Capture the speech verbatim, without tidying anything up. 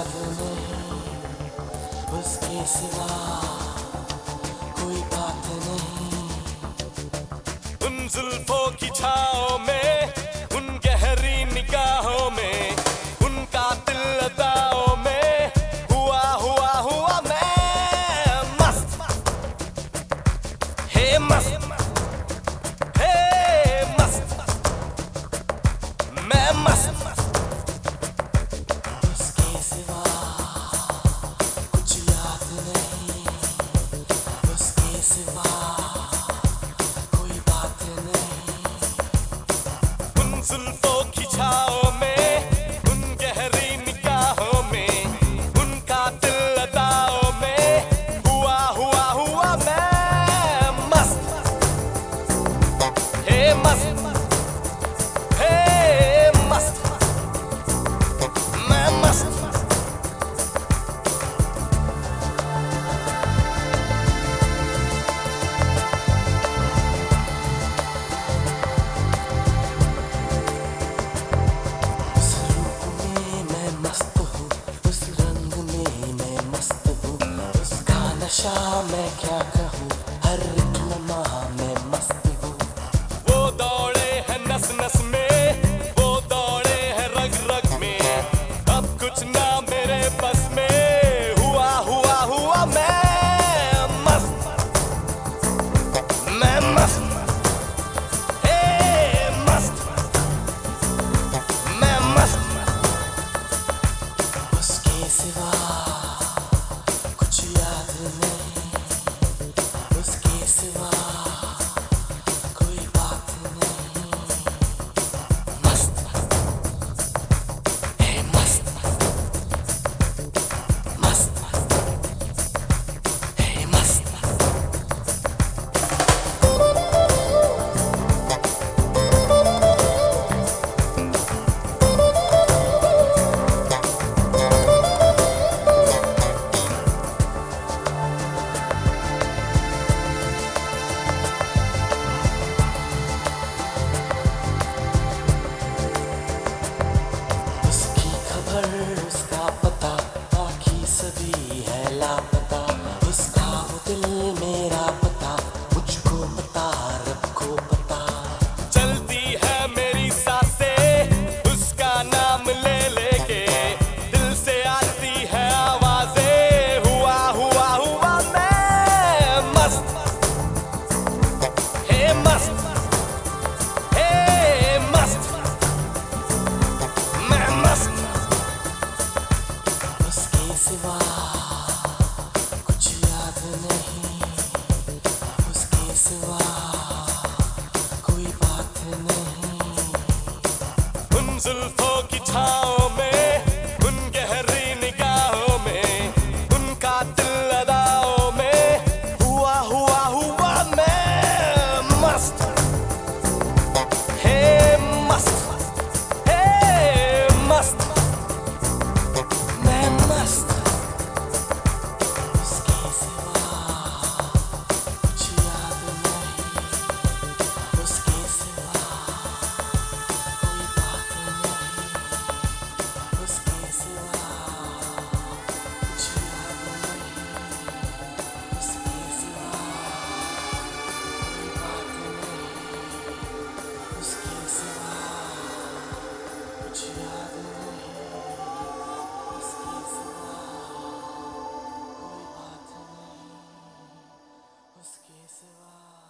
याद नहीं, उसके सिवा कोई बात नहीं। उन जुल्फों की छाओं में, उन गहरी निगाहों में, उन कातिल अदाओं में हुआ हुआ हुआ मैं मस्त, हे मस्त, हे मस्त, मैं मस्त। उसके सिवा कुछ याद नहीं, उसके सिवा कोई बात नहीं। उन जुल्फों की छाओं में, उन गहरी निगाहों में, उन कातिल अदाओं में हुआ हुआ हुआ मैं मस्त, हे मस्त, हे मस्त, मैं मस्त। उस रूप में मैं मस्त हूँ, उस रंग में मैं मस्त हूँ, उसका नशा मैं क्या कहूँ, हर एक लम्हा मैं मस्त हूँ। वो दौड़े हैं नस नस में, वो दौड़े हैं रग रग में, अब कुछ ना मेरे बस में हुआ हुआ हुआ मैं मस्त, मैं मस्त, हे मस्त, मैं मस्त। उसके सिवा कुछ याद नहीं, उसके सिवा कोई बात नहीं। मस्त, हे मस्त, मस्त, हे मस्त। उसकी खबर, उसका पता, बाकी सभी है लापता। उसका वो दिल मेरा पता, मुझको पता, रब को पता। चलती है मेरी सांसें उसका नाम ले लेके, दिल से आती है आवाजें हुआ हुआ हुआ मैं मस्त, हे मस्त, हे मस्त, मैं मस्त। उसके सिवा कुछ याद नहीं, उसके सिवा कोई बात नहीं। उन जुल्फों की छाओं में, उन गहरी निगाहों में, उन कातिल अदाओं में हुआ हुआ हुआ मैं मस्त, हे मस्त, हे मस्त, मैं मस्त। उसके सिवा कुछ याद नहीं, उसके सिवा कोई बात नहीं। उसके सिवा कुछ याद नहीं, उसके सिवा कोई बात नहीं। उसके सिवा कुछ याद नहीं, उसके सिवा कोई बात नहीं। उसके सिवा